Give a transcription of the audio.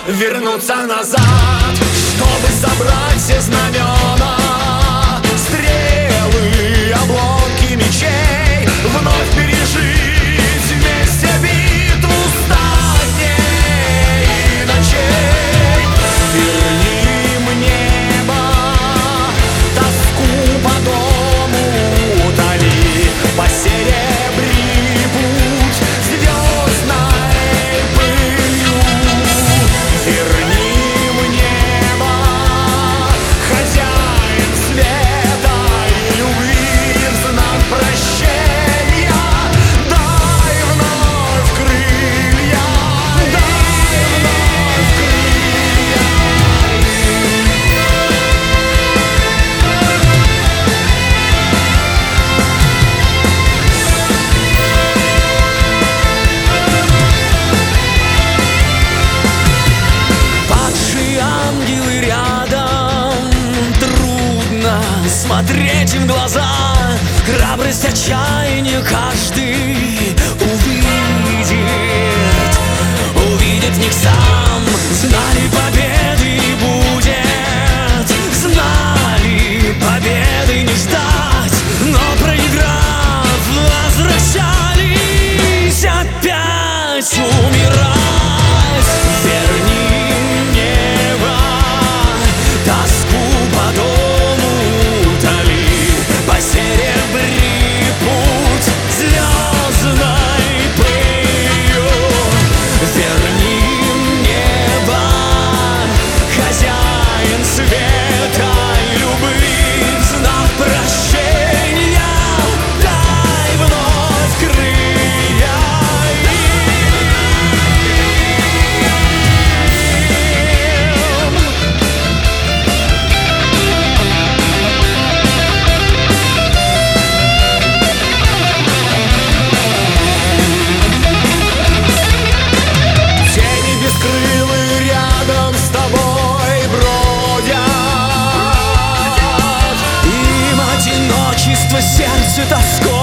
вернуться назад, чтобы собрать все знамена, стрелы, обломки мечей, вновь пережить вместе битву 100 дней и ночей. Верни мне небо, тоску по дому утоли, посеребри путь звездной пылью. Верни мне небо, хозяин света и любви, в знак прощения дай вновь крылья, дай вновь крылья. Падшие ангелы рядом, трудно смотреть им в глаза. Храбрость, отчаяние каждый увидит в них сам. Знали, победы не будет, знали, победы не ждать, но проиграв, возвращались опять умирать. Верни небо, тоску по дому утоли, посеребри путь звездной пылью. Верни небо, хозяин света и любви, в знак прощения дай вновь крылья. Тени бескрылые рядом с тобой бродят, им одиночество сердце тоской